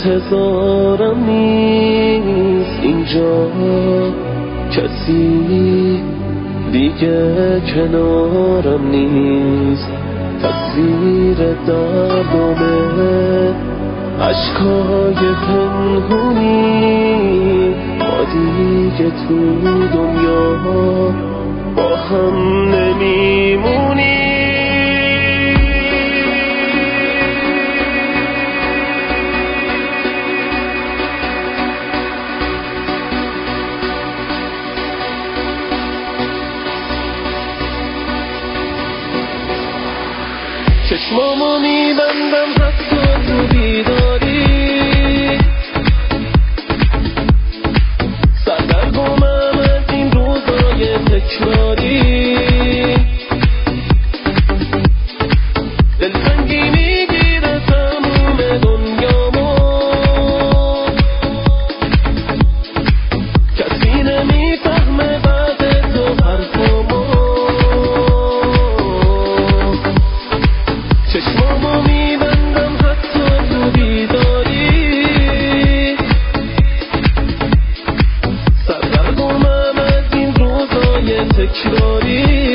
انتظارم نیست اینجا، کسی دیگه کنارم نیست. تصویر دردمه عشقای پنهونی، ما دیگه تو دنیا با هم نمیمونی. چشمامو میبندم حتی تو بیداری، سردرگمم از این روزای تکراری. دلتنگی میگیره تموم دنیامو، کسی نمیفهمه بعد تو حرفامو. چشمامو میبندم حتی تو بیداری، سردرگمم از این روزای تکراری.